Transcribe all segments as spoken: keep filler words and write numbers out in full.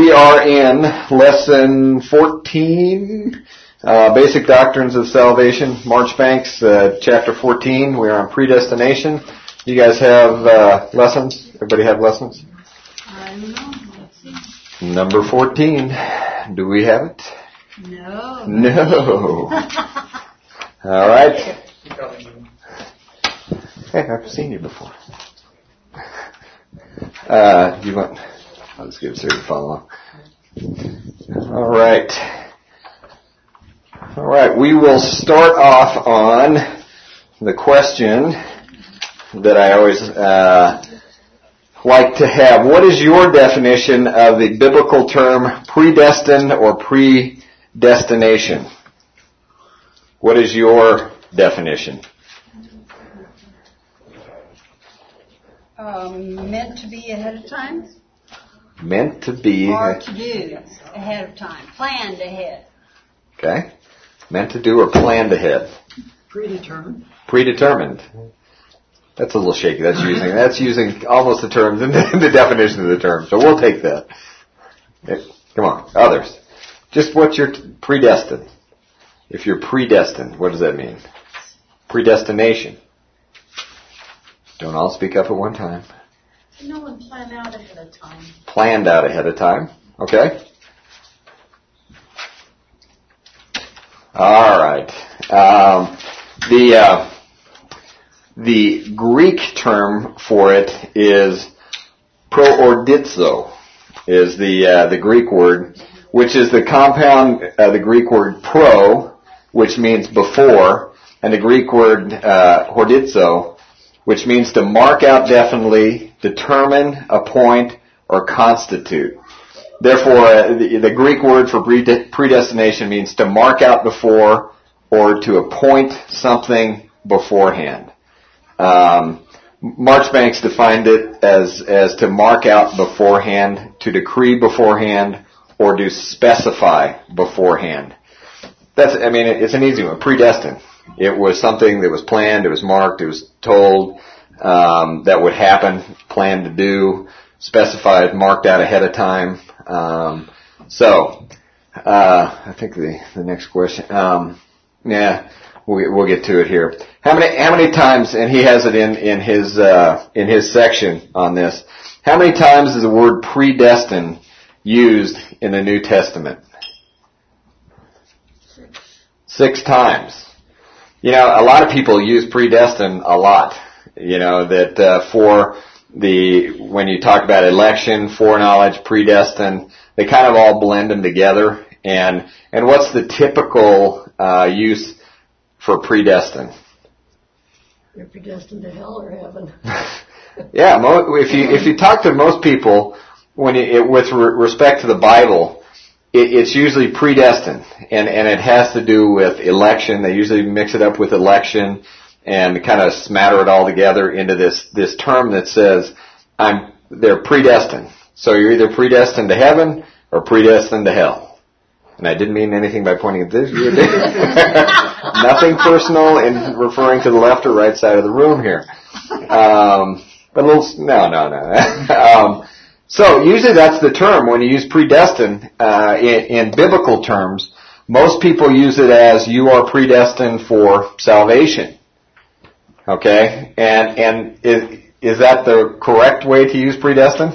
we are in lesson fourteen, uh, Basic Doctrines of Salvation, Marchbanks, uh, chapter fourteen. We are on predestination. You guys have uh, lessons? Everybody have lessons? I don't know. Let's see. Number fourteen. Do we have it? No. No. All right. Hey, I've seen you before. Uh, you want? I'll just give it to you to follow. All right. All right. We will start off on the question that I always uh, like to have. What is your definition of the biblical term predestined or predestination? What is your definition? Um, meant to be ahead of time? Meant to be. Or to do ahead of time. Planned ahead. Okay. Meant to do or planned ahead. Predetermined. Predetermined. That's a little shaky. That's using that's using almost the terms and the, the definition of the term. So we'll take that. Okay. Come on. Others. Just what's your t- predestined? If you're predestined, what does that mean? Predestination. Don't all speak up at one time. No one planned out ahead of time. Planned out ahead of time. Okay. All right. Um, the uh, the Greek term for it is proordizo, is the uh, the Greek word, which is the compound, uh, the Greek word pro, which means before, and the Greek word uh, hordizo, which means to mark out definitely, determine, appoint, or constitute. Therefore, uh, the, the Greek word for predestination means to mark out before or to appoint something beforehand. Um, Marchbanks defined it as, as to mark out beforehand, to decree beforehand, or to specify beforehand. That's, I mean, it's an easy one. Predestined. It was something that was planned, it was marked, it was told um, that would happen, planned to do, specified, marked out ahead of time. Um, so, uh, I think the, the next question, um, yeah, we'll, we'll get to it here. How many, how many times, and he has it in, in his, uh, in his section on this, how many times is the word predestined used in the New Testament? Six times. You know, a lot of people use predestined a lot. You know, that uh, for the, when you talk about election, foreknowledge, predestined, they kind of all blend them together. And, and what's the typical uh, use for predestined? You're predestined to hell or heaven. Yeah, mo- if you if you talk to most people, when you, it, with re- respect to the Bible, it, it's usually predestined, and and it has to do with election. They usually mix it up with election and kind of smatter it all together into this this term that says I'm they're predestined. So you're either predestined to heaven or predestined to hell. And I didn't mean anything by pointing at this. Nothing personal in referring to the left or right side of the room here. Um, but a little, no, no, no. um, so usually that's the term when you use predestined uh, in, in biblical terms. Most people use it as you are predestined for salvation. Okay, and and is is that the correct way to use predestined?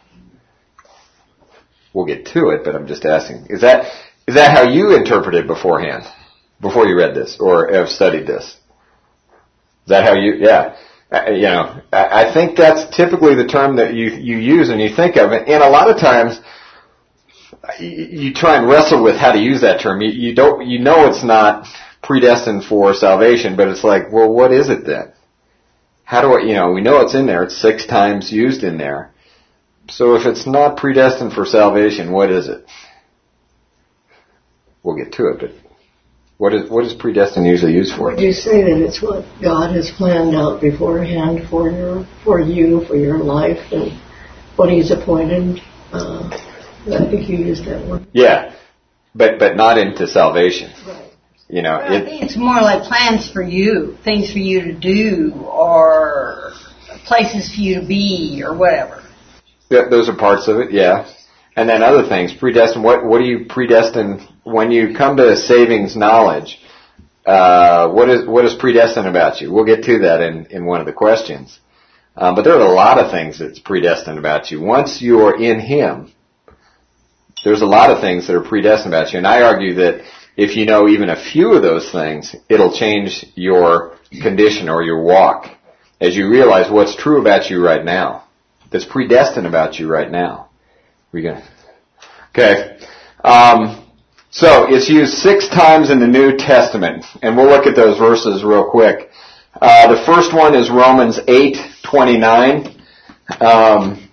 We'll get to it, but I'm just asking. Is that is that how you interpreted beforehand, before you read this or have studied this? Is that how you? Yeah, uh, you know, I, I think that's typically the term that you you use and you think of it. And a lot of times, you, you try and wrestle with how to use that term. You, you don't, you know, it's not predestined for salvation, but it's like, well, what is it then? How do I? You know, we know it's in there. It's six times used in there. So if it's not predestined for salvation, what is it? We'll get to it, but what is what is predestined usually used for? Would you say that it's what God has planned out beforehand for your, for you, for your life, and what He's appointed? Uh, I think you used that word. Yeah, but but not into salvation. Right. You know, Well, it, I think it's more like plans for you, things for you to do, or places for you to be, or whatever. th- those are parts of it. Yeah, And then other things, predestined, what, what do you predestine when you come to savings knowledge? Uh, what is, what is predestined about you? We'll get to that in, in one of the questions. Um, but there are a lot of things that's predestined about you. Once you are in Him, there's a lot of things that are predestined about you. And I argue that if you know even a few of those things, it'll change your condition or your walk as you realize what's true about you right now, that's predestined about you right now. We gonna okay. Um, so it's used six times in the New Testament, and we'll look at those verses real quick. Uh, the first one is Romans eight twenty-nine, um,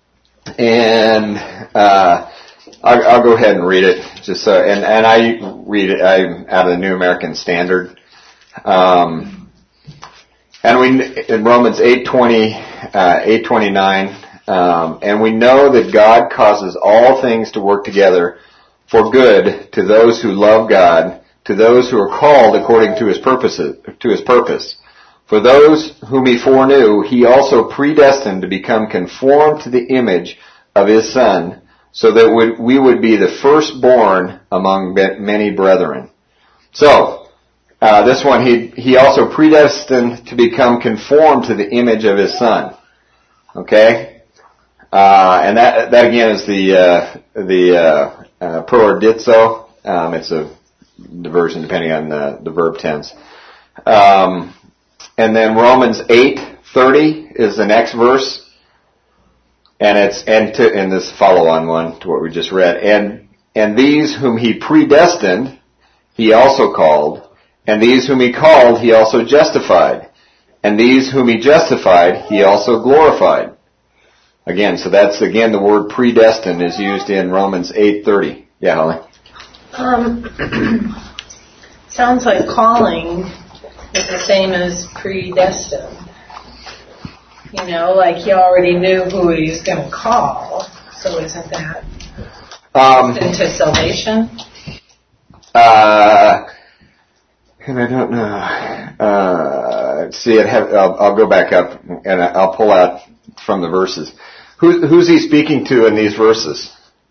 and uh, I'll, I'll go ahead and read it. Just so, and and I read it I'm out of the New American Standard. Um, and we in Romans eight twenty, uh, eight twenty-nine. Um, and we know that God causes all things to work together for good to those who love God, to those who are called according to His purposes, to His purpose. For those whom He foreknew, He also predestined to become conformed to the image of His Son, so that we would be the firstborn among many brethren. So, uh, this one, He He also predestined to become conformed to the image of His Son. Okay? Uh, and that, that again is the, uh, the, uh, uh, proordizo. Um, it's a diversion depending on the, the verb tense. Um, and then Romans eight thirty is the next verse. And it's, and to, and this follow-on one to what we just read. And, and these whom He predestined, He also called. And these whom He called, He also justified. And these whom He justified, He also glorified. Again, so that's, again, the word predestined is used in Romans eight thirty. Yeah, Holly? Um, sounds like calling is the same as predestined. You know, like He already knew who He's going to call. So isn't that um, into salvation? Uh, and I don't know. Uh, see, it have, I'll, I'll go back up and I'll pull out from the verses. Who, who's He speaking to in these verses?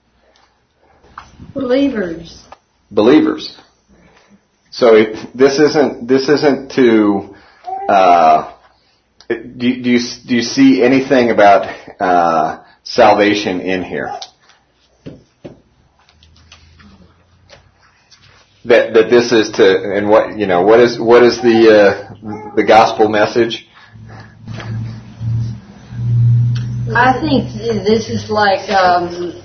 Believers. Believers. So it, this isn't this isn't to. Uh, do, do you do you see anything about uh, salvation in here? That that this is to, and what you know what is what is the uh, the gospel message? I think this is like um,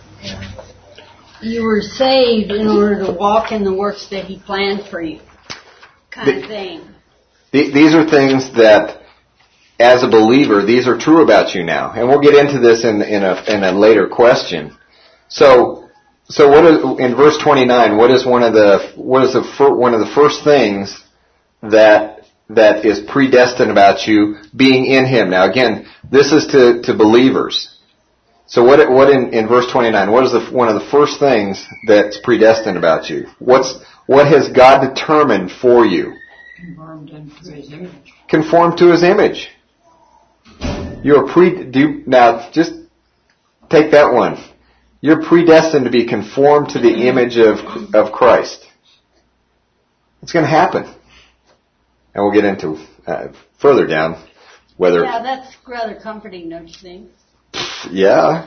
you were saved in order to walk in the works that He planned for you, kind the, of thing. The, these are things that, as a believer, these are true about you now, and we'll get into this in in a in a later question. So, so what is in verse twenty-nine? What is one of the what is the fir, one of the first things that that is predestined about you being in Him? Now again, this is to, to believers. So what what in, in verse twenty-nine, what is the, one of the first things that's predestined about you? What's, what has God determined for you? Conformed to His image. Conformed to His image. You're pre, do you, now just take that one. You're predestined to be conformed to the image of, of Christ. It's going to happen. And we'll get into uh, further down whether. Yeah, that's rather comforting, don't you think? Yeah.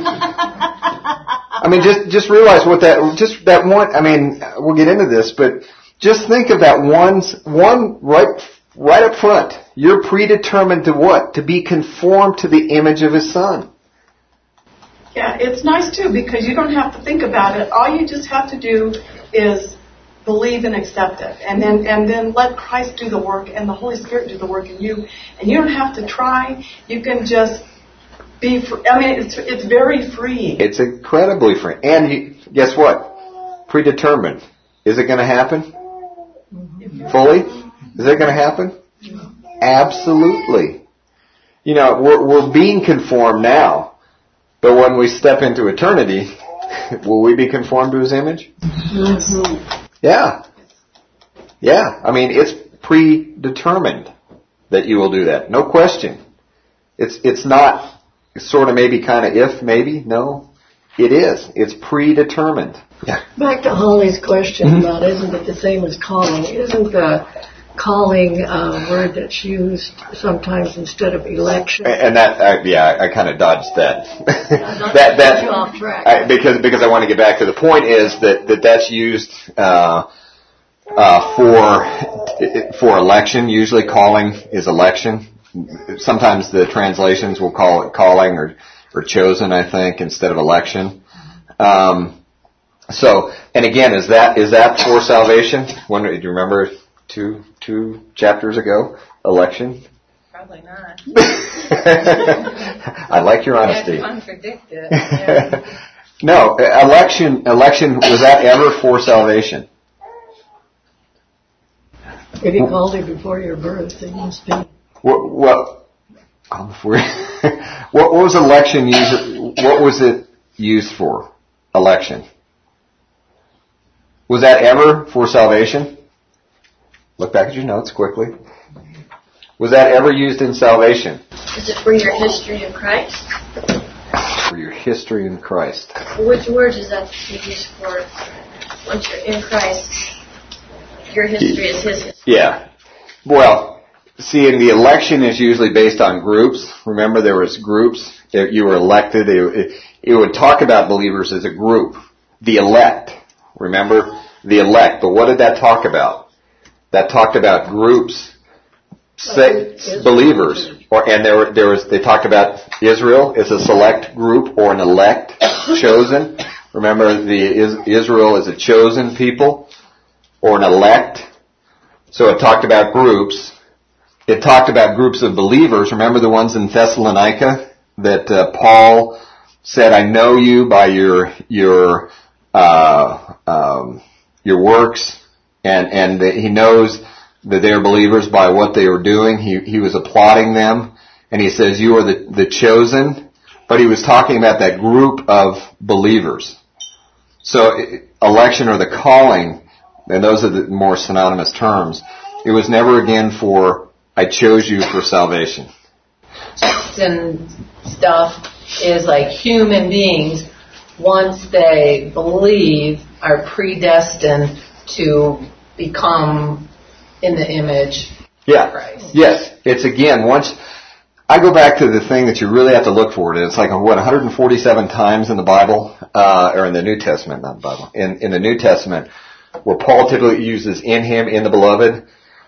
I mean, just just realize what that just that one. I mean, we'll get into this, but just think of that one one right right up front. You're predetermined to what? To be conformed to the image of His Son. Yeah, it's nice too because you don't have to think about it. All you just have to do is believe and accept it, and then and then let Christ do the work and the Holy Spirit do the work in you, and you don't have to try. You can just be. Free. I mean, it's it's very freeing. It's incredibly free, and you, guess what? Predetermined. Is it going to happen? Mm-hmm. Fully? Is it going to happen? Mm-hmm. Absolutely. You know, we're we're being conformed now, but when we step into eternity, will we be conformed to His image? Mm-hmm. Yeah. Yeah. I mean, it's predetermined that you will do that. No question. It's, it's not sort of maybe kind of if, maybe, no. It is. It's predetermined. Yeah. Back to Holly's question about isn't it the same as calling? Isn't the calling a word that's used sometimes instead of election? And that, I, yeah, I, I kind of dodged that. that that that you off track. I, because because I want to get back to the point is that, that that's used uh, uh, for for election. Usually, calling is election. Sometimes the translations will call it calling or or chosen, I think, instead of election. Um, so, and again, is that is that for salvation? When, do you remember two two chapters ago? Election? Probably not. I like your honesty. Yeah, contradict it. Yeah. No, election, election, was that ever for salvation? If he called you before your birth, it must be. What, what, oh, before, what was election used, what was it used for? Election. Was that ever for salvation? Look back at your notes quickly. Was that ever used in salvation? Is it for your history in Christ? For your history in Christ. Which word is that used for? Once you're in Christ, your history is His history. Yeah. Well, see, in the election is usually based on groups. Remember, there was groups. If you were elected, it, it would talk about believers as a group. The elect. Remember? The elect. But what did that talk about? That talked about groups, say, believers. Or, and there, were, there was, they talked about Israel as a select group or an elect, chosen. Remember, the Israel is a chosen people or an elect. So it talked about groups. It talked about groups of believers. Remember the ones in Thessalonica that uh, Paul said, "I know you by your your uh, um, your works," and and that he knows that they are believers by what they were doing. He he was applauding them, and he says, "You are the the chosen." But he was talking about that group of believers. So election or the calling, and those are the more synonymous terms. It was never again for, I chose you for salvation. And stuff is like human beings, once they believe, are predestined to become in the image Yeah. of Christ. Yes. It's again, once, I go back to the thing that you really have to look for. It's like, what, one hundred forty-seven times in the Bible, uh, or in the New Testament, not the Bible, in, in the New Testament, where Paul typically uses in him, in the beloved.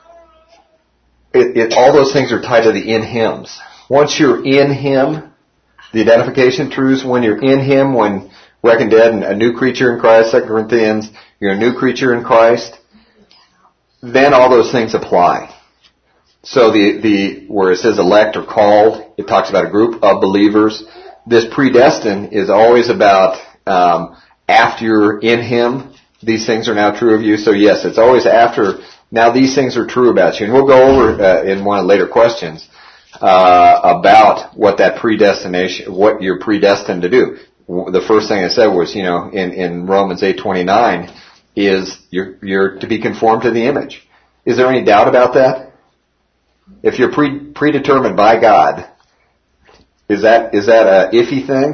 It, it, all those things are tied to the in hims. Once you're in him, the identification truths, when you're in him, when reckoned dead and a new creature in Christ, Second Corinthians, you're a new creature in Christ, then all those things apply. So the, the, where it says elect or called, it talks about a group of believers. This predestined is always about, um, after you're in him, these things are now true of you. So yes, it's always after, now these things are true about you. And we'll go over, uh, in one of the later questions, uh, about what that predestination, what you're predestined to do. The first thing I said was, you know, in, in Romans eight twenty-nine, is you're, you're to be conformed to the image. Is there any doubt about that? If you're pre, predetermined by God, is that, is that a iffy thing?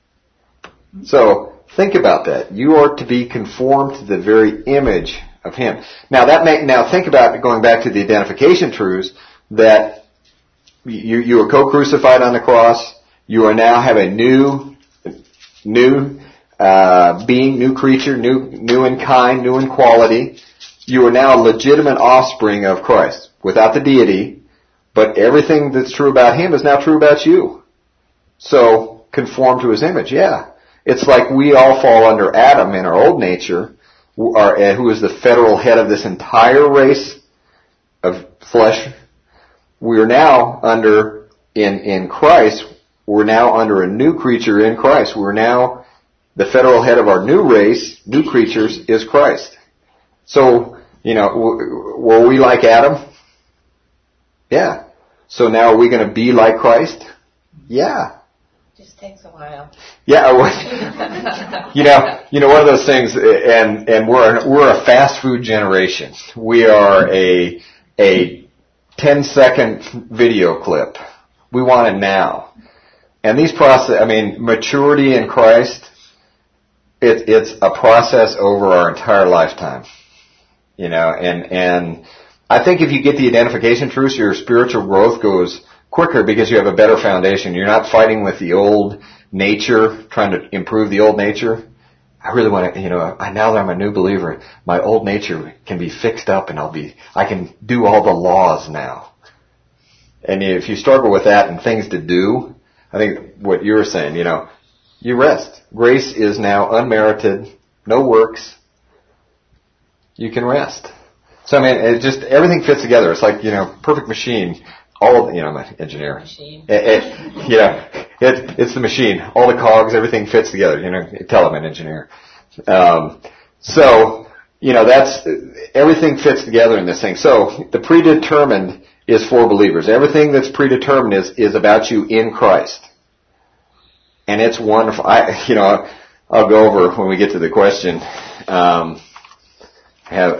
So, think about that. You are to be conformed to the very image of Him. Now that make, now think about going back to the identification truths that you, you were co-crucified on the cross. You are now have a new, new, uh, being, new creature, new, new in kind, new in quality. You are now a legitimate offspring of Christ without the deity. But everything that's true about Him is now true about you. So, conform to His image, yeah. It's like we all fall under Adam in our old nature, who, are, who is the federal head of this entire race of flesh. We are now under, in, in Christ, we're now under a new creature in Christ. We're now, the federal head of our new race, new creatures, is Christ. So, you know, w- were we like Adam? Yeah. So now are we going to be like Christ? Yeah. Just takes a while. Yeah. Well, you know, you know, one of those things, and, and we're, we're a fast food generation. We are a, a ten second video clip. We want it now. And these process, I mean, maturity in Christ it, it's a process over our entire lifetime. You know, and, and I think if you get the identification truths, your spiritual growth goes quicker because you have a better foundation. You're not fighting with the old nature, trying to improve the old nature. I really want to, you know, I, now that I'm a new believer, my old nature can be fixed up and I'll be, I can do all the laws now. And if you struggle with that and things to do, I think what you're saying, you know, you rest. Grace is now unmerited, no works. You can rest. So I mean, it just, everything fits together. It's like, you know, perfect machine. All, you know, I'm an engineer. Machine. It, it, yeah, it, it's the machine. All the cogs, everything fits together. You know, tell I'm an engineer. Um, so, you know, that's, everything fits together in this thing. So, the predetermined is for believers. Everything that's predetermined is, is about you in Christ. And it's wonderful. I, you know, I'll go over when we get to the question, um, have,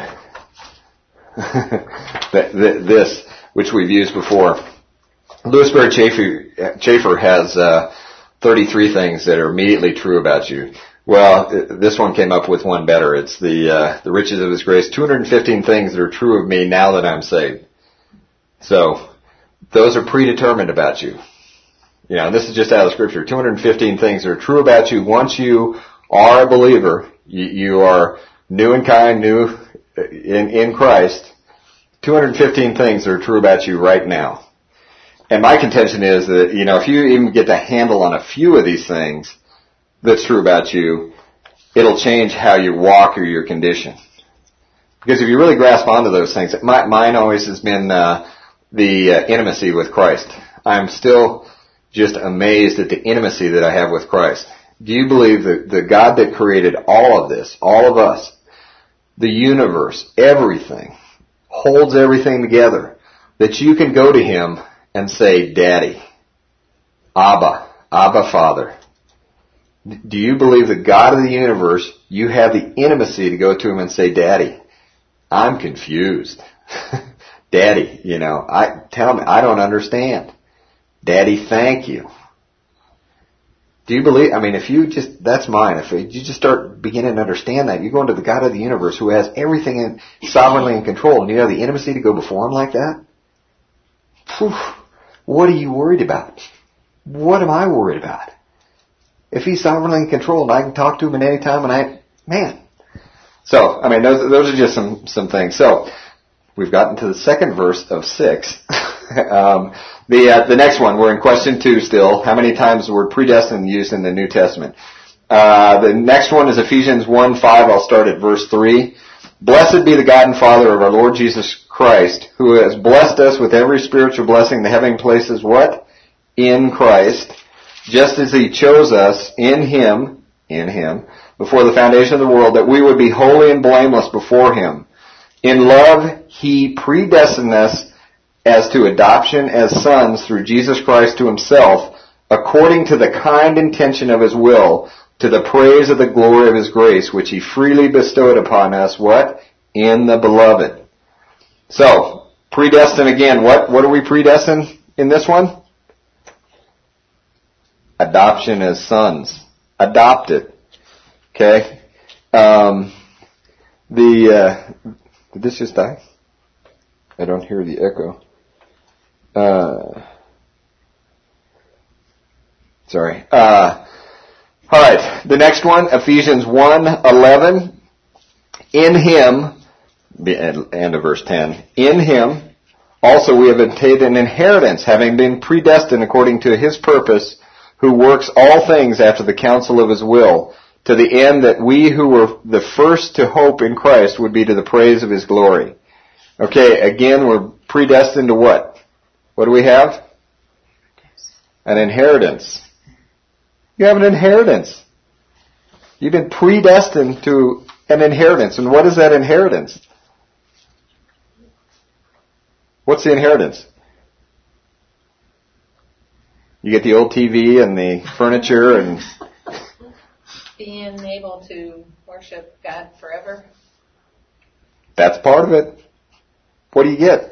this, which we've used before. Louis Berry Chafer, Chafer has uh, thirty-three things that are immediately true about you. Well, this one came up with one better. It's the uh, the riches of His grace. two hundred fifteen things that are true of me now that I'm saved. So those are predetermined about you. You know, this is just out of Scripture. two hundred fifteen things that are true about you. Once you are a believer, you, you are new in kind, new in, in Christ. two hundred fifteen things that are true about you right now. And my contention is that, you know, if you even get a handle on a few of these things that's true about you, it'll change how you walk or your condition. Because if you really grasp onto those things, my, mine always has been uh, the uh, intimacy with Christ. I'm still just amazed at the intimacy that I have with Christ. Do you believe that the God that created all of this, all of us, the universe, everything, holds everything together, that you can go to Him and say, Daddy, Abba, Abba Father? Do you believe the God of the universe, you have the intimacy to go to Him and say, Daddy, I'm confused. Daddy, you know, I tell me, I don't understand. Daddy, thank you. Do you believe, I mean, if you just, that's mine, if you just start beginning to understand that, you go into the God of the universe who has everything in, sovereignly in control, and you have the intimacy to go before Him like that? Whew, what are you worried about? What am I worried about? If He's sovereignly in control and I can talk to Him at any time and I, man. So, I mean, those, those are just some, some things. So, we've gotten to the second verse of six. um, the, uh, the next one, we're in question two still. How many times is the word predestined used in the New Testament? Uh, the next one is Ephesians one five. I'll start at verse three. Blessed be the God and Father of our Lord Jesus Christ, who has blessed us with every spiritual blessing in the heavenly places, what? In Christ, just as He chose us in Him, in Him, before the foundation of the world, that we would be holy and blameless before Him. In love, He predestined us as to adoption as sons through Jesus Christ to Himself, according to the kind intention of His will, to the praise of the glory of His grace, which He freely bestowed upon us, what? In the Beloved. So, predestined again, what, what are we predestined in this one? Adoption as sons. Adopted. Okay? Um, the, uh, did this just die? I don't hear the echo. Uh, sorry. Uh, all right. The next one, Ephesians one eleven. In Him, the end of verse ten. In Him also we have obtained an inheritance, having been predestined according to His purpose, who works all things after the counsel of His will, to the end that we who were the first to hope in Christ would be to the praise of His glory. Okay, again, we're predestined to what? What do we have? An inheritance. You have an inheritance. You've been predestined to an inheritance. And what is that inheritance? What's the inheritance? You get the old T V and the furniture and... Being able to worship God forever. That's part of it. What do you get?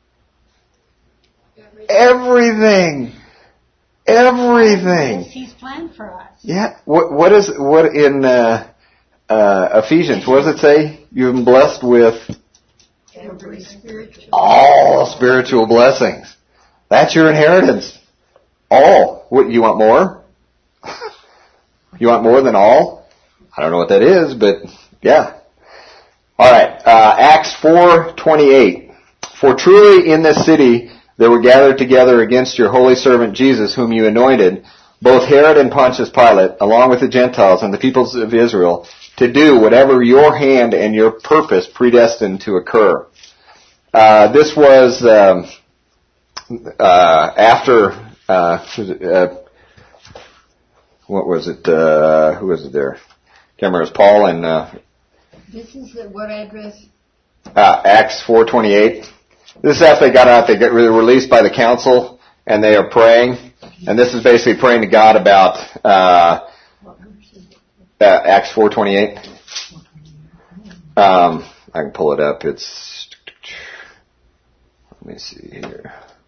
Everything. Everything. He's planned for us. Yeah. What, what is, what in, uh, uh, Ephesians, what does it say? You've been blessed with Every spiritual. all spiritual blessings. That's your inheritance. All. What, you want more? You want more than all? I don't know what that is, but yeah. All right. Uh, Acts four twenty-eight. For truly in this city there were gathered together against your holy servant Jesus, whom you anointed, both Herod and Pontius Pilate, along with the Gentiles and the peoples of Israel, to do whatever your hand and your purpose predestined to occur. Uh, this was um, uh, after, uh, uh, what was it, uh, who was it there? Can't remember, it was Paul and uh, This is at what address? uh, Acts four twenty-eight. This is after they got out, they got released by the council, and they are praying. And this is basically praying to God about uh, uh, Acts four twenty-eight. Um, I can pull it up. It's, let me see here.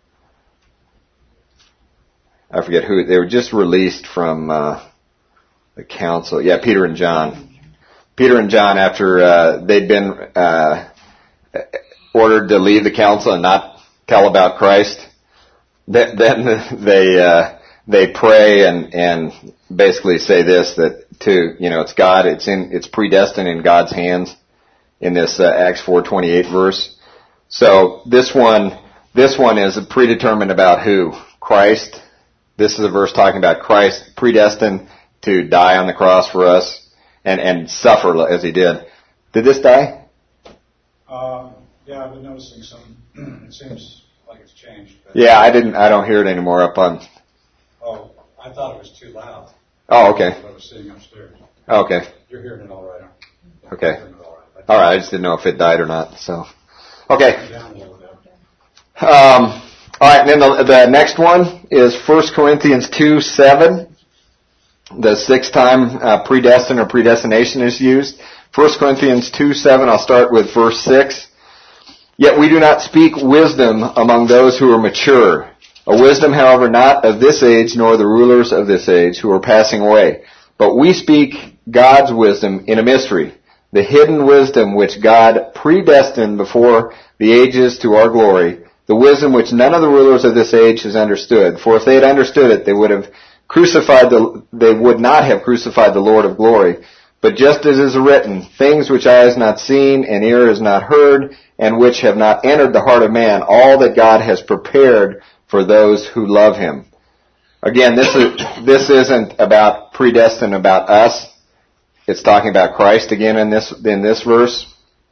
I forget who, they were just released from uh, the council. Yeah, Peter and John. Peter and John, after uh, they'd been uh, ordered to leave the council and not tell about Christ, then they uh, they pray and and basically say this, that to you know it's God, it's in it's predestined in God's hands in this uh, Acts four twenty-eight verse. So this one this one is predetermined about who? Christ. This is a verse talking about Christ predestined to die on the cross for us and and suffer as he did. Did this die? Uh, yeah, I've been noticing some. It seems like it's changed. But Yeah, I didn't. I don't hear it anymore up on. Oh, I thought it was too loud. Oh, okay. What I was seeing upstairs. Oh, okay. You're hearing it all right, aren't you? Okay. You're hearing it all right. All right. I just didn't know if it died or not. So, okay. Down a little bit. Um, all right. And then the, the next one is First Corinthians two seven. The sixth time uh, predestined or predestination is used. First Corinthians two seven. I'll start with verse six. Yet we do not speak wisdom among those who are mature, a wisdom, however, not of this age, nor the rulers of this age who are passing away. But we speak God's wisdom in a mystery, the hidden wisdom which God predestined before the ages to our glory, the wisdom which none of the rulers of this age has understood. For if they had understood it, they would have crucified the, they would not have crucified the Lord of glory. But just as is written, things which eye has not seen and ear has not heard, and which have not entered the heart of man, all that God has prepared for those who love him. Again, this is, this isn't about predestined about us. It's talking about Christ again in this, in this verse.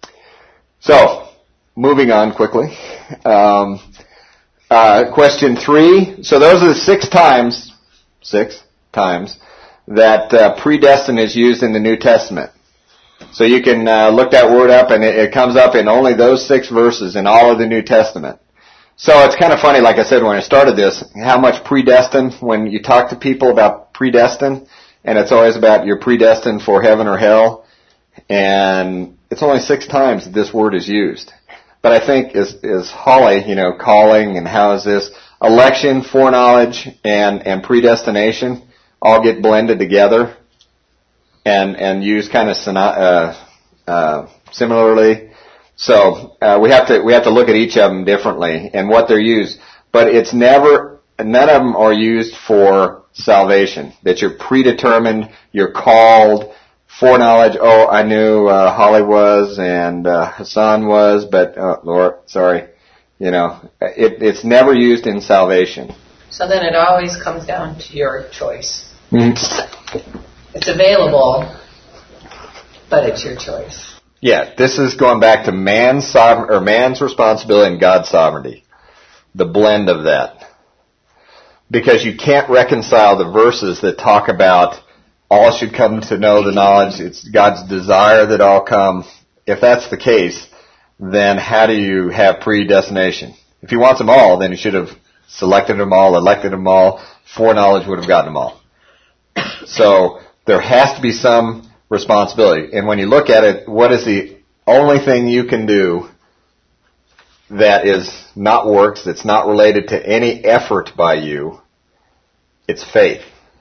So, moving on quickly. Um, uh, question three. So those are the six times, six times, that uh, predestined is used in the New Testament. So you can uh, look that word up, and it, it comes up in only those six verses in all of the New Testament. So it's kind of funny, like I said when I started this, how much predestined, when you talk to people about predestined, and it's always about you're predestined for heaven or hell, and it's only six times that this word is used. But I think is is Holly, you know, calling and how is this election, foreknowledge, and and predestination all get blended together and and used kind of uh, uh, similarly. So uh, we have to we have to look at each of them differently and what they're used. But it's never none of them are used for salvation. That you're predetermined, you're called. Foreknowledge, oh, I knew uh, Holly was and uh, Hassan was, but, oh, Lord, sorry. You know, it, it's never used in salvation. So then it always comes down to your choice. Mm-hmm. It's available, but it's your choice. Yeah, this is going back to man's sovereign, or man's responsibility and God's sovereignty. The blend of that. Because you can't reconcile the verses that talk about all should come to know the knowledge. It's God's desire that all come. If that's the case, then how do you have predestination? If he wants them all, then he should have selected them all, elected them all. Foreknowledge would have gotten them all. So there has to be some responsibility. And when you look at it, what is the only thing you can do that is not works, that's not related to any effort by you? It's faith.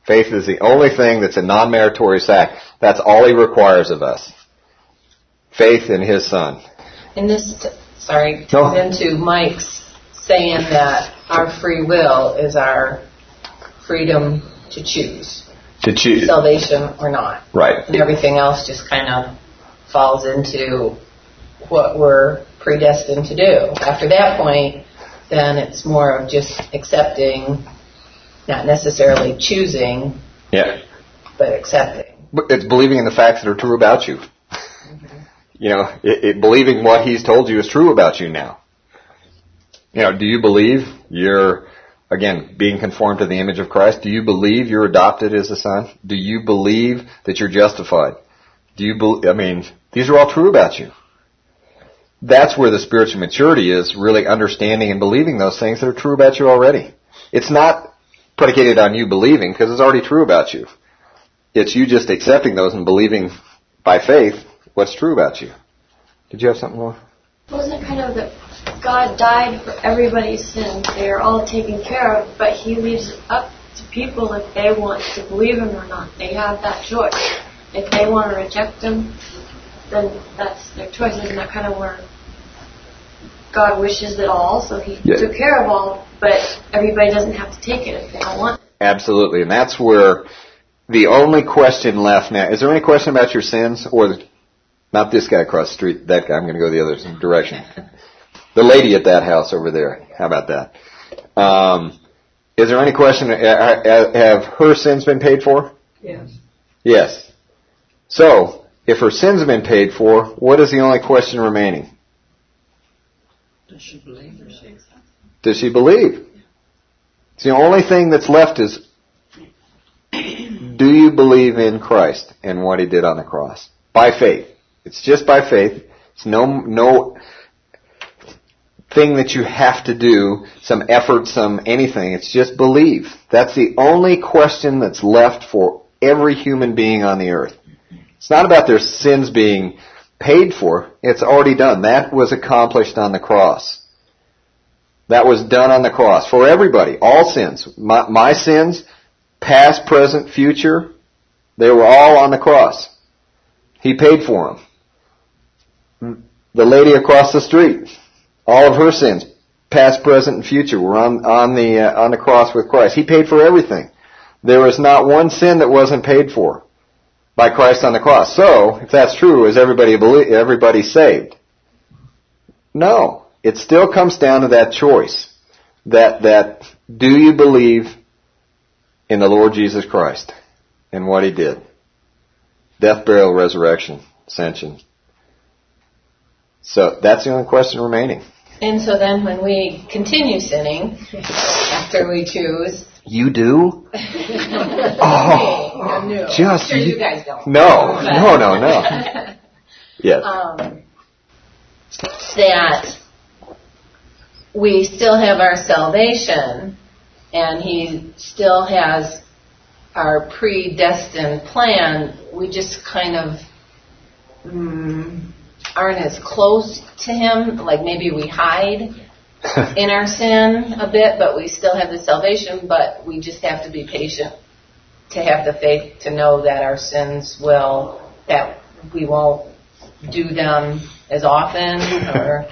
Faith is the only thing that's a non-meritorious act. That's all he requires of us. Faith in his Son. And this, sorry, No. ties into Mike's saying that our free will is our freedom to choose To choose. salvation or not. Right. And everything else just kind of falls into what we're predestined to do. After that point, then it's more of just accepting, not necessarily choosing, Yeah. but accepting. But it's believing in the facts that are true about you. You know, it, it, believing what he's told you is true about you now. You know, do you believe you're, again, being conformed to the image of Christ? Do you believe you're adopted as a son? Do you believe that you're justified? Do you believe, I mean, these are all true about you. That's where the spiritual maturity is, really understanding and believing those things that are true about you already. It's not predicated on you believing, because it's already true about you. It's you just accepting those and believing by faith what's true about you. Did you have something more? Wasn't it kind of that God died for everybody's sins? They are all taken care of, but he leaves it up to people if they want to believe him or not. They have that choice. If they want to reject him, then that's their choice. Isn't that kind of where God wishes it all, so he Yeah. took care of all, but everybody doesn't have to take it if they don't want it. Absolutely. And that's where the only question left now, is there any question about your sins? Or the, not this guy across the street, that guy, I'm going to go the other direction. The lady at that house over there, how about that? Um, is there any question, have her sins been paid for? Yes. Yes. So, if her sins have been paid for, what is the only question remaining? Does she believe or she accept? Does she believe? It's the only thing that's left is, do you believe in Christ and what he did on the cross? By faith. It's just by faith. It's no, no thing that you have to do, some effort, some anything. It's just believe. That's the only question that's left for every human being on the earth. It's not about their sins being paid for. It's already done. That was accomplished on the cross. That was done on the cross for everybody. All sins. My, my sins, past, present, future, they were all on the cross. He paid for them. The lady across the street, all of her sins, past, present, and future, were on, on the uh, on the cross with Christ. He paid for everything. There was not one sin that wasn't paid for by Christ on the cross. So, if that's true, is everybody believe, everybody saved? No. It still comes down to that choice. That, that, do you believe in the Lord Jesus Christ and what he did? Death, burial, resurrection, ascension. So, that's the only question remaining. And so then when we continue sinning, after we choose... You do? Oh, no. Just I'm sure you guys don't. No, no, no, no. Yes. Um, that we still have our salvation, and he still has our predestined plan. We just kind of mm, aren't as close to him. Like maybe we hide in our sin a bit, but we still have the salvation, but we just have to be patient to have the faith to know that our sins will, that we won't do them as often. Or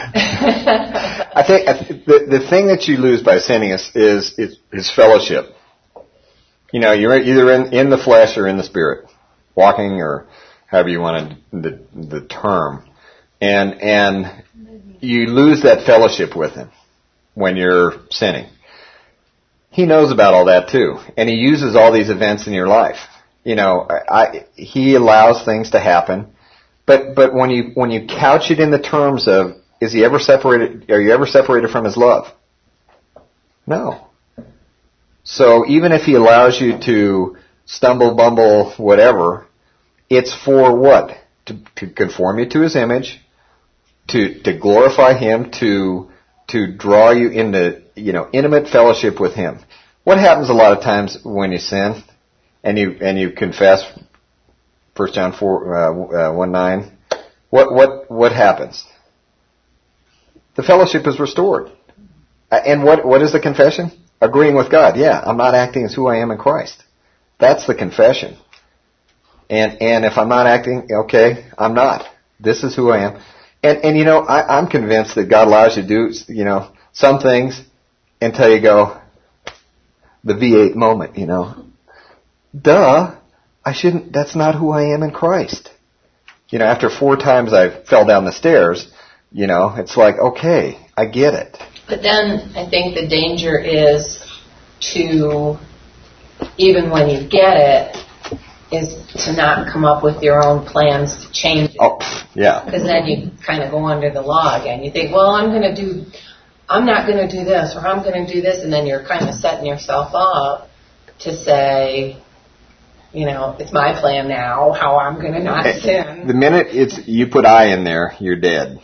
I think, I think the, the thing that you lose by sinning is, is, is, is fellowship. You know, you're either in, in the flesh or in the spirit, walking or however you want to, the, the term. And, and you lose that fellowship with him when you're sinning. He knows about all that too. And he uses all these events in your life. You know, I, he allows things to happen. But, but when you, when you couch it in the terms of, is he ever separated, are you ever separated from his love? No. So even if he allows you to stumble, bumble, whatever, it's for what? To, to conform you to his image, to, to glorify him, to, to draw you into, you know, intimate fellowship with him. What happens a lot of times when you sin and you, and you confess, First John four, uh, uh, one nine, what, what, what happens? The fellowship is restored. And what, what is the confession? Agreeing with God. Yeah, I'm not acting as who I am in Christ. That's the confession. And and if I'm not acting, okay, I'm not. This is who I am. And and you know, I, I'm convinced that God allows you to do, you know, some things until you go, the V eight moment, you know. Duh, I shouldn't, that's not who I am in Christ. You know, after four times I fell down the stairs, you know, it's like, okay, I get it. But then I think the danger is to, even when you get it, is to not come up with your own plans to change it. Oh, yeah. Because then you kind of go under the law again. You think, well, I'm going to do, I'm not going to do this, or I'm going to do this, and then you're kind of setting yourself up to say, you know, it's my plan now, how I'm going to not sin. The minute it's you put I in there, you're dead.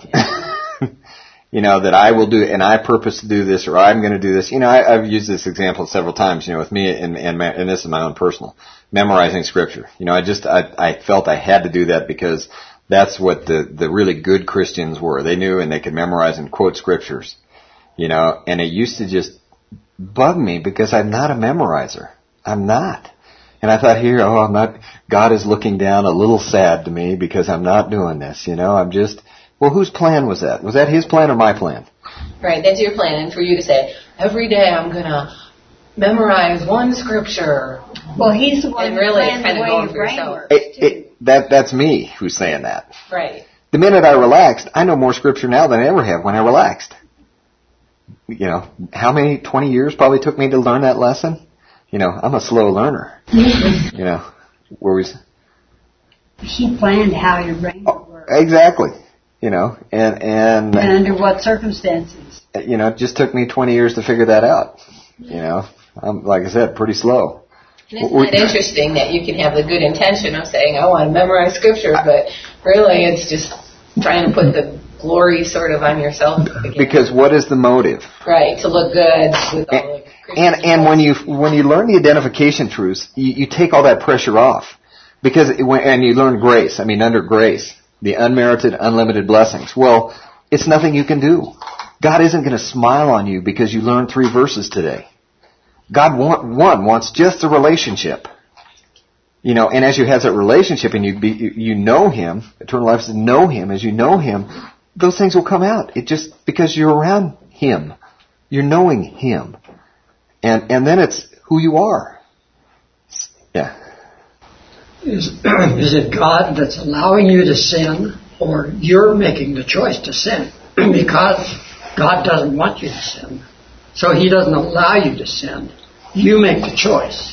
You know, that I will do, and I purpose to do this, or I'm going to do this. You know, I, I've used this example several times, you know, with me, and, and, and this is my own personal, memorizing scripture. You know, I just, I, I felt I had to do that because that's what the, the really good Christians were. They knew and they could memorize and quote scriptures. You know, and it used to just bug me because I'm not a memorizer. I'm not. And I thought, here, oh, I'm not, God is looking down a little sad to me because I'm not doing this, you know, I'm just, well, whose plan was that? Was that his plan or my plan? Right, that's your plan. And for you to say, every day I'm going to memorize one scripture. Well, he's the one and who really planned it's kind the of way going your for brain yourself. works, It, too. it, that, that's me who's saying that. Right. The minute I relaxed, I know more scripture now than I ever have when I relaxed. You know, how many, twenty years probably took me to learn that lesson? You know, I'm a slow learner. You know, where we... He planned how your brain would work. Exactly. You know, and, and... And under what circumstances. You know, it just took me twenty years to figure that out. You know, I'm, like I said, pretty slow. And isn't it interesting that you can have the good intention of saying, I want to memorize scripture, but really it's just trying to put the glory sort of on yourself again. Because what is the motive? Right, to look good with all the Christian And and when you when you learn the identification truths, you, you take all that pressure off. Because it, and you learn grace. I mean, under grace, the unmerited, unlimited blessings. Well, it's nothing you can do. God isn't going to smile on you because you learned three verses today. God want, one wants just a relationship. You know, and as you have that relationship and you be, you know Him, eternal life is to know Him. As you know Him, those things will come out. It just because you're around Him, you're knowing Him, and and then it's who you are. Yeah. Is is it God that's allowing you to sin, or you're making the choice to sin? Because God doesn't want you to sin, so He doesn't allow you to sin. You make the choice.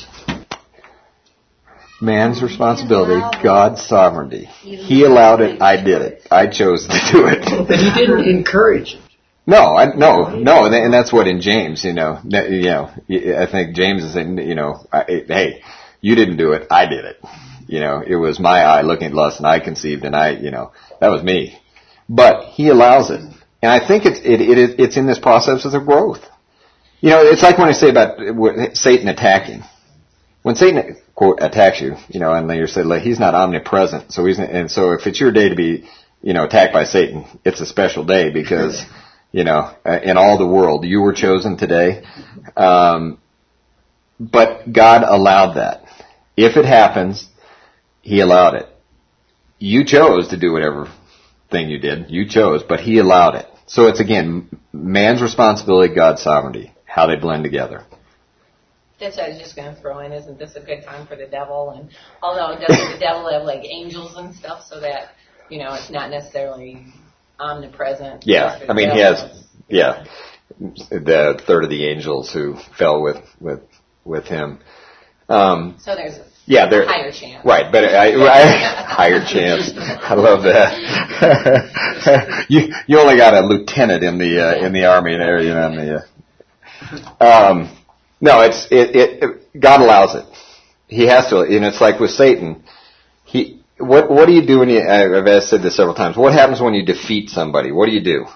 Man's responsibility, God's sovereignty. He allowed it, I did it. I chose to do it. But He didn't encourage it. No, I, no, no, and that's what in James, you know, that, you know, I think James is saying, you know, I, hey, you didn't do it, I did it. You know, it was my eye looking at lust, and I conceived, and I, you know, that was me. But He allows it, and I think it's it, it it's in this process of growth. You know, it's like when I say about Satan attacking. When Satan quote attacks you, you know, and you're saying like, he's not omnipresent, so he's and so if it's your day to be, you know, attacked by Satan, it's a special day because, you know, in all the world you were chosen today. Um, but God allowed that. If it happens, He allowed it. You chose to do whatever thing you did. You chose, but He allowed it. So it's again man's responsibility, God's sovereignty, how they blend together. That's what I was just going to throw in. Isn't this a good time for the devil? And although doesn't the devil have like angels and stuff, so that you know it's not necessarily omnipresent. Yeah, I mean he has. Yeah, the third of the angels who fell with with with him. Um, so there's. Yeah, there. Higher chance. Right, but I, I higher chance. I love that. you you only got a lieutenant in the uh, in the army there, you know. In the, uh, um, no, it's it, it, it. God allows it. He has to, and it's like with Satan. He what what do you do when you? I've said this several times. What happens when you defeat somebody? What do you do?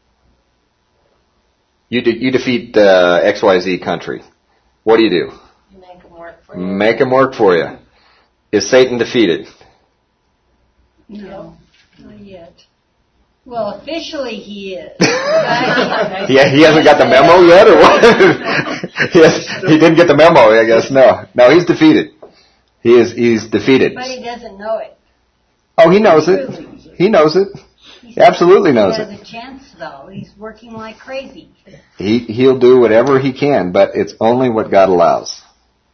You de- you defeat uh, X Y Z country. What do you do? Make him work for you. Is Satan defeated? No, not yet. Well, officially he is. yeah, he hasn't got the memo yet, or what? he, has, he didn't get the memo, I guess. No, no, he's defeated. He is he's defeated. But he doesn't know it. Oh, he knows it. He knows it. He absolutely knows it. He has a chance, though. He's working like crazy. He he'll do whatever he can, but it's only what God allows.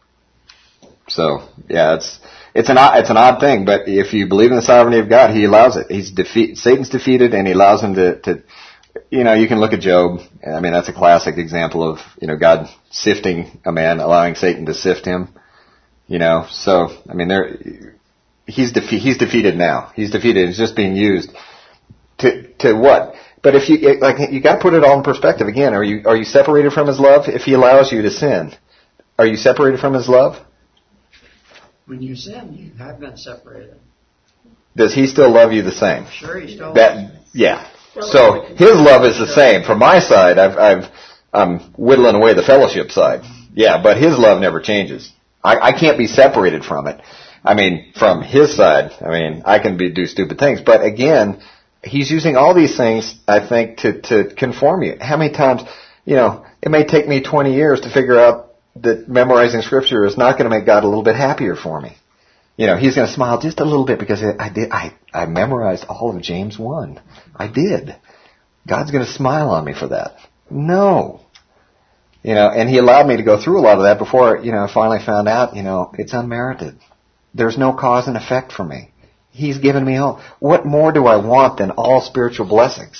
So yeah, it's it's an it's an odd thing, but if you believe in the sovereignty of God, He allows it. He's defeat Satan's defeated, and He allows him to to. You know, you can look at Job. I mean, that's a classic example of you know God sifting a man, allowing Satan to sift him. You know, so I mean, there he's defe- he's defeated now. He's defeated. It's just being used to to what? But if you like, you got to put it all in perspective. Again, are you are you separated from His love? If He allows you to sin, are you separated from His love? When you sin, you have been separated. Does He still love you the same? Sure, He still that, loves you. Yeah. So His love is the same. From my side, I've, I've, I'm whittling away the fellowship side. Yeah, but His love never changes. I, I can't be separated from it. I mean, from His side, I mean, I can be, do stupid things. But again, He's using all these things, I think, to, to conform you. How many times, you know, it may take me twenty years to figure out that memorizing Scripture is not going to make God a little bit happier for me. You know, He's going to smile just a little bit because I did, I, I memorized all of James one. I did. God's going to smile on me for that. No. You know, and He allowed me to go through a lot of that before, you know, I finally found out, you know, it's unmerited. There's no cause and effect for me. He's given me all. What more do I want than all spiritual blessings?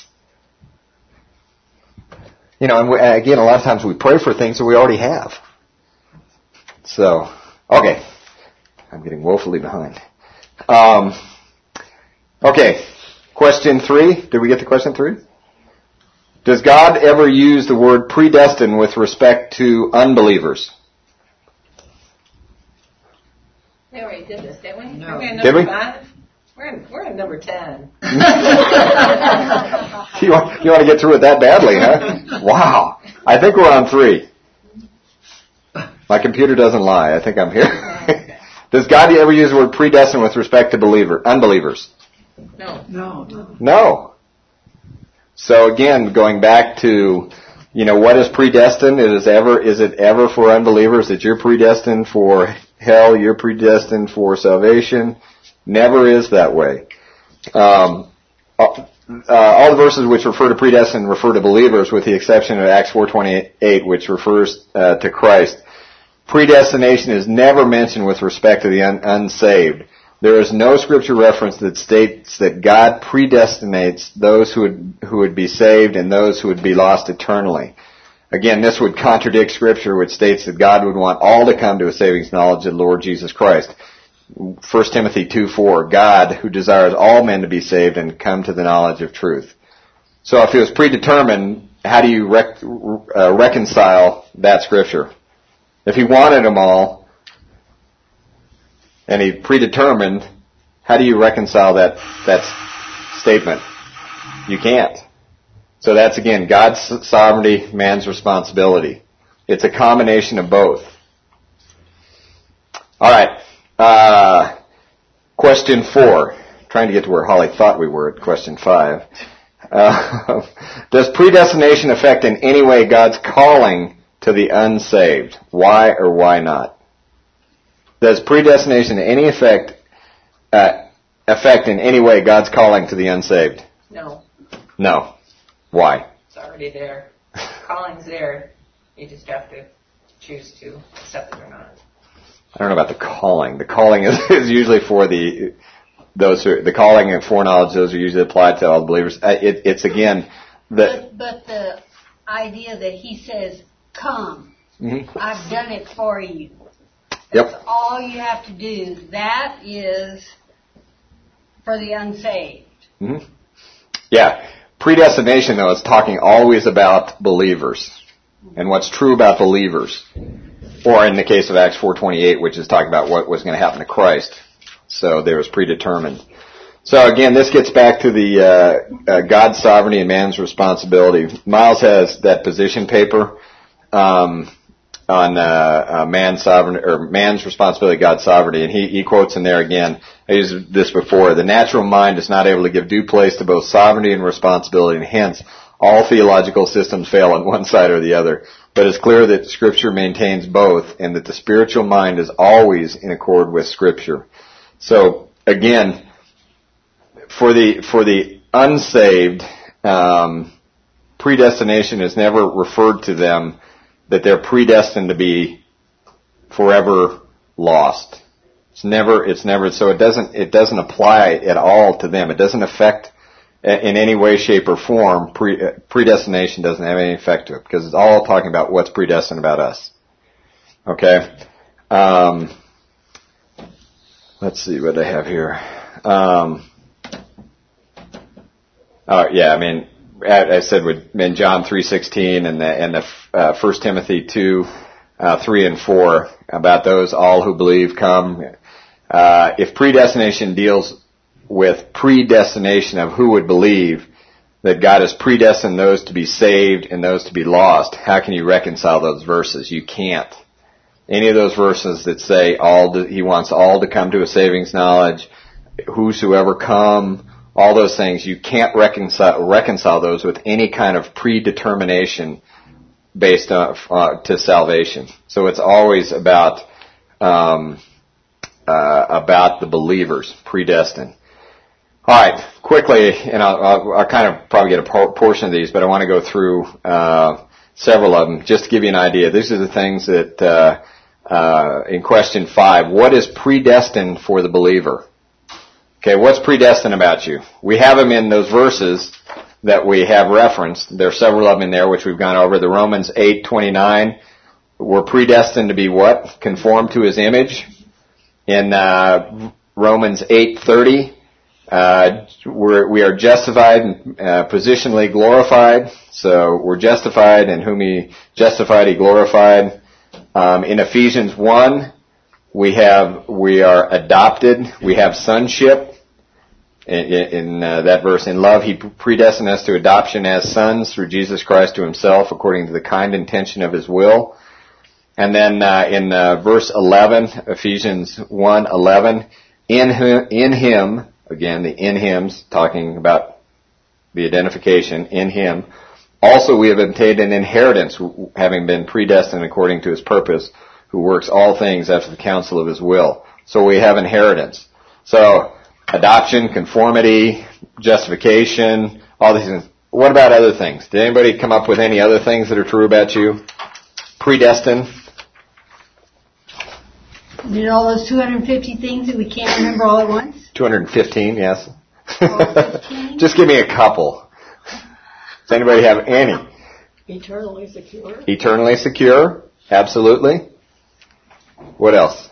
You know, and we, again, a lot of times we pray for things that we already have. So, okay. I'm getting woefully behind. Um, okay. Question three. Did we get to question three? Does God ever use the word predestined with respect to unbelievers? We already did this, didn't we? No. We're Did we? Five? We're in, we're in number ten. you, want, you want to get through it that badly, huh? Wow. I think we're on three. My computer doesn't lie. I think I'm here. Does God ever use the word predestined with respect to believer, unbelievers? No. No. No. So again, going back to, you know, what is predestined? It is ever, is it ever for unbelievers that you're predestined for hell, you're predestined for salvation? Never is that way. Um, uh, all the verses which refer to predestined refer to believers, with the exception of Acts four twenty-eight, which refers uh, to Christ. Predestination is never mentioned with respect to the un- unsaved. There is no scripture reference that states that God predestinates those who would, who would be saved and those who would be lost eternally. Again, this would contradict scripture which states that God would want all to come to a saving knowledge of the Lord Jesus Christ. First Timothy two four, God who desires all men to be saved and come to the knowledge of truth. So if it was predetermined, how do you rec- uh, reconcile that scripture? If He wanted them all, and He predetermined, how do you reconcile that that statement? You can't. So that's, again, God's sovereignty, man's responsibility. It's a combination of both. All right. Uh, question four. Trying to get to where Holly thought we were at question five. Uh, does predestination affect in any way God's calling to the unsaved? Why or why not? Does predestination in any effect uh, affect in any way God's calling to the unsaved? No. No. Why? It's already there. Calling's there. You just have to choose to accept it or not. I don't know about the calling. The calling is, is usually for the those who, the calling and foreknowledge. Those are usually applied to all the believers. It, it's again the. But, but the idea that He says, "Come, Mm-hmm. I've done it for you." Yep. That's all you have to do. That is for the unsaved. Mm-hmm. Yeah. Predestination, though, is talking always about believers and what's true about believers. Or in the case of Acts four twenty-eight, which is talking about what was going to happen to Christ. So there was predetermined. So again, this gets back to the uh, uh, God's sovereignty and man's responsibility. Miles has that position paper um, on uh, uh, man's sovereignty or man's responsibility, God's sovereignty, and he, he quotes in there again. I used this before. The natural mind is not able to give due place to both sovereignty and responsibility, and hence all theological systems fail on one side or the other. But it's clear that Scripture maintains both, and that the spiritual mind is always in accord with Scripture. So, again, for the for the unsaved, um, predestination is never referred to them that they're predestined to be forever lost. It's never, it's never, so it doesn't, it doesn't apply at all to them. It doesn't affect in any way, shape, or form. Pre, predestination doesn't have any effect to it because it's all talking about what's predestined about us. Okay? Um, let's see what I have here. Um, oh, yeah, I mean, I said with in John three sixteen and the, and the uh, First Timothy two, uh, three and four about those all who believe come. Uh, if predestination deals with predestination of who would believe that God has predestined those to be saved and those to be lost, how can you reconcile those verses? You can't. Any of those verses that say all to, He wants all to come to a savings knowledge, whosoever come, all those things, you can't reconcile reconcile those with any kind of predetermination based on uh, to salvation. So it's always about um, uh, about the believers, predestined. All right, quickly, and I'll, I'll, I'll kind of probably get a por- portion of these, but I want to go through uh, several of them just to give you an idea. These are the things that uh, uh, in question five. What is predestined for the believer? Okay, what's predestined about you? We have them in those verses that we have referenced. There are several of them in there which we've gone over. The Romans eight twenty-nine, we're predestined to be what? Conformed to His image. In uh, Romans eight thirty, uh, we're, we are justified and uh, positionally glorified. So we're justified, and whom He justified, He glorified. Um, in Ephesians one, we have we are adopted. We have sonship. In, in uh, that verse, in love, He predestined us to adoption as sons through Jesus Christ to Himself, according to the kind intention of His will. And then uh, in uh, verse eleven, Ephesians one eleven, in him, in Him, again the in Him's talking about the identification in Him. Also, we have obtained an inheritance, having been predestined according to His purpose, who works all things after the counsel of His will. So we have inheritance. So adoption, conformity, justification, all these things. What about other things? Did anybody come up with any other things that are true about you? Predestined? Did all those two hundred fifty things that we can't remember all at once? two hundred fifteen, yes. fifteen? Just give me a couple. Does anybody have any? Eternally secure. Eternally secure, absolutely. What else?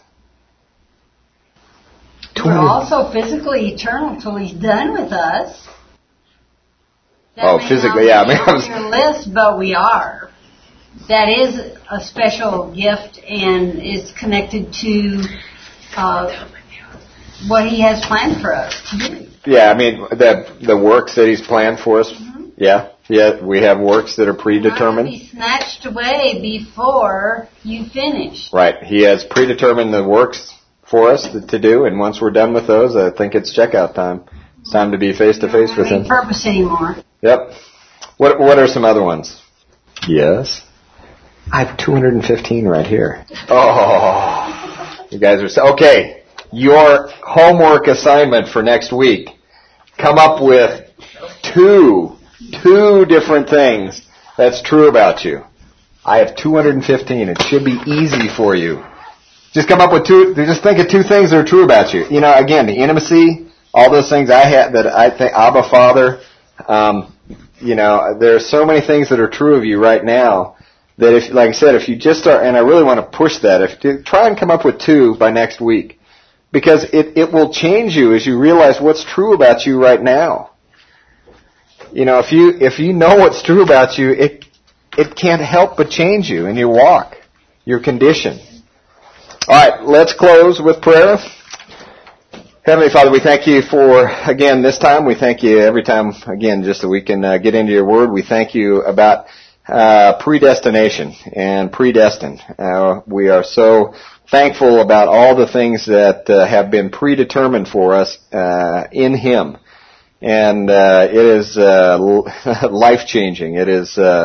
We're also physically eternal till He's done with us. That Oh, may physically, not yeah. I be mean, I was- on your list, but we are. That is a special gift, and it's connected to uh, what He has planned for us to do. Yeah, I mean, the the works that He's planned for us, Mm-hmm. yeah, yeah, we have works that are predetermined. Not to be snatched away before you finish. Right, He has predetermined the works for us to, to do, and once we're done with those, I think it's checkout time. It's time to be face to face with Not Him. purpose anymore. Yep. What what are some other ones? Yes. I have two hundred fifteen right here. Oh, you guys are so, okay. Your homework assignment for next week: come up with two two different things that's true about you. I have two hundred fifteen. It should be easy for you. Just come up with two. Just think of two things that are true about you. You know, again, the intimacy, all those things I had that I think Abba Father. Um, you know, there are so many things that are true of you right now that if, like I said, if you just start, and I really want to push that, if you try and come up with two by next week, because it it will change you as you realize what's true about you right now. You know, if you if you know what's true about you, it it can't help but change you in your walk, your condition. All right, let's close with prayer. Heavenly Father, we thank You for, again, this time. We thank You every time, again, just so we can uh, get into Your Word. We thank You about uh, predestination and predestined. Uh, we are so thankful about all the things that uh, have been predetermined for us uh, in Him. And uh, it is uh, life-changing. It is uh,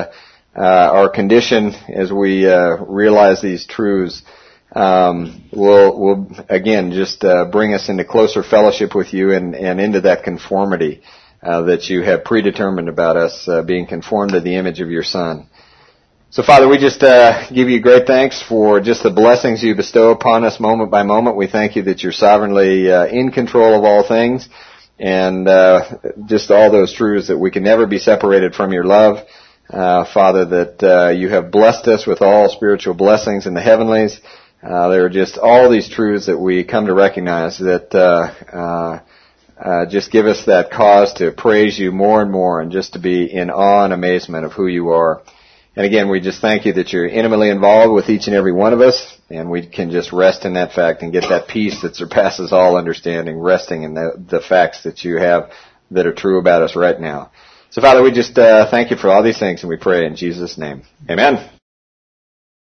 uh, our condition as we uh, realize these truths um, will will again just uh, bring us into closer fellowship with you and, and into that conformity uh, that you have predetermined about us uh, being conformed to the image of your Son. So, Father, we just uh, give you great thanks for just the blessings you bestow upon us moment by moment. We thank you that you're sovereignly uh, in control of all things, and uh, just all those truths that we can never be separated from your love. Uh, Father, that uh, you have blessed us with all spiritual blessings in the heavenlies. Uh, there are just all these truths that we come to recognize that uh, uh, uh, just give us that cause to praise you more and more and just to be in awe and amazement of who you are. And again, we just thank you that you're intimately involved with each and every one of us, and we can just rest in that fact and get that peace that surpasses all understanding, resting in the, the facts that you have that are true about us right now. So, Father, we just uh, thank you for all these things, and we pray in Jesus' name. Amen.